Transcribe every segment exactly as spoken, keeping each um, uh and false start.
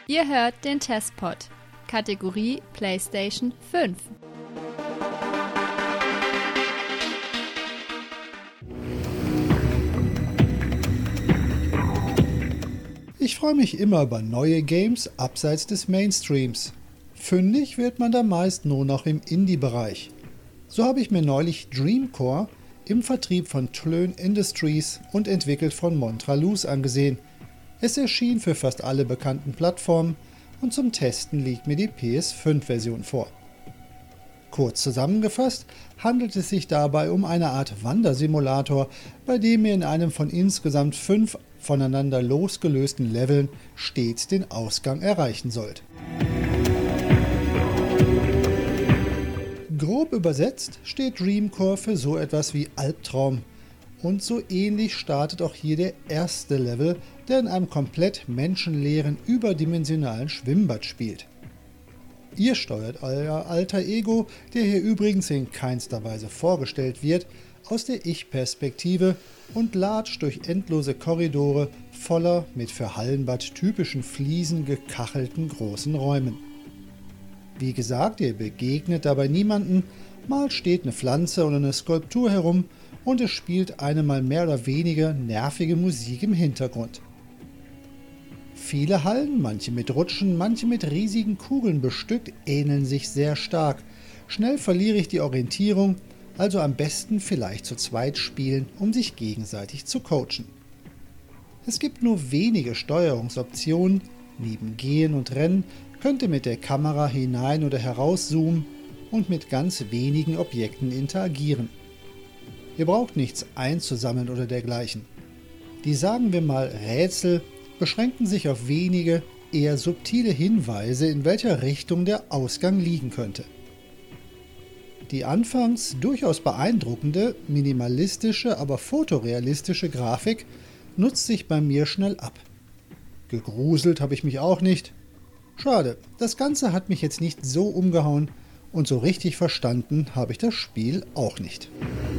Ihr hört den Testpod, Kategorie PlayStation fünf. Ich freue mich immer über neue Games abseits des Mainstreams. Fündig wird man da meist nur noch im Indie-Bereich. So habe ich mir neulich Dreamcore im Vertrieb von Tlön Industries und entwickelt von Montraluz angesehen. Es erschien für fast alle bekannten Plattformen und zum Testen liegt mir die P S fünf Version vor. Kurz zusammengefasst handelt es sich dabei um eine Art Wandersimulator, bei dem ihr in einem von insgesamt fünf voneinander losgelösten Leveln stets den Ausgang erreichen sollt. Grob übersetzt steht Dreamcore für so etwas wie Albtraum. Und so ähnlich startet auch hier der erste Level, der in einem komplett menschenleeren, überdimensionalen Schwimmbad spielt. Ihr steuert euer alter Ego, der hier übrigens in keinster Weise vorgestellt wird, aus der Ich-Perspektive und latscht durch endlose Korridore voller mit für Hallenbad typischen Fliesen gekachelten großen Räumen. Wie gesagt, ihr begegnet dabei niemanden, mal steht eine Pflanze oder eine Skulptur herum und es spielt eine mal mehr oder weniger nervige Musik im Hintergrund. Viele Hallen, manche mit Rutschen, manche mit riesigen Kugeln bestückt, ähneln sich sehr stark. Schnell verliere ich die Orientierung, also am besten vielleicht zu zweit spielen, um sich gegenseitig zu coachen. Es gibt nur wenige Steuerungsoptionen, neben Gehen und Rennen könnt ihr mit der Kamera hinein oder herauszoomen und mit ganz wenigen Objekten interagieren. Ihr braucht nichts einzusammeln oder dergleichen. Die, sagen wir mal, Rätsel beschränken sich auf wenige, eher subtile Hinweise, in welcher Richtung der Ausgang liegen könnte. Die anfangs durchaus beeindruckende, minimalistische, aber fotorealistische Grafik nutzt sich bei mir schnell ab. Gegruselt habe ich mich auch nicht. Schade, das Ganze hat mich jetzt nicht so umgehauen und so richtig verstanden habe ich das Spiel auch nicht.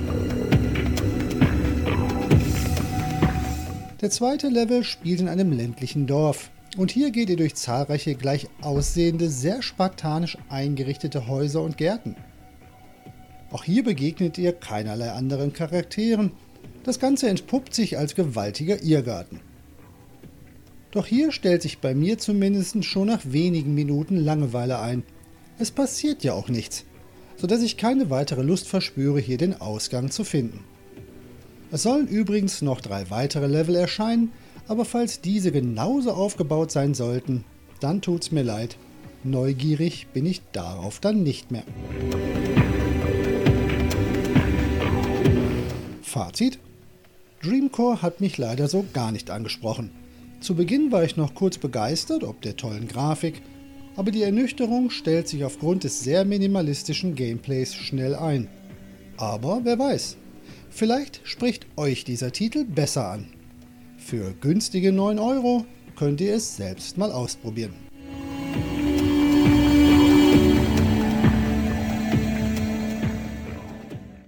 Der zweite Level spielt in einem ländlichen Dorf und hier geht ihr durch zahlreiche gleich aussehende, sehr spartanisch eingerichtete Häuser und Gärten. Auch hier begegnet ihr keinerlei anderen Charakteren, das Ganze entpuppt sich als gewaltiger Irrgarten. Doch hier stellt sich bei mir zumindest schon nach wenigen Minuten Langeweile ein. Es passiert ja auch nichts, sodass ich keine weitere Lust verspüre, hier den Ausgang zu finden. Es sollen übrigens noch drei weitere Level erscheinen, aber falls diese genauso aufgebaut sein sollten, dann tut's mir leid. Neugierig bin ich darauf dann nicht mehr. Fazit: Dreamcore hat mich leider so gar nicht angesprochen. Zu Beginn war ich noch kurz begeistert ob der tollen Grafik, aber die Ernüchterung stellt sich aufgrund des sehr minimalistischen Gameplays schnell ein. Aber wer weiß, vielleicht spricht euch dieser Titel besser an. Für günstige neun Euro könnt ihr es selbst mal ausprobieren.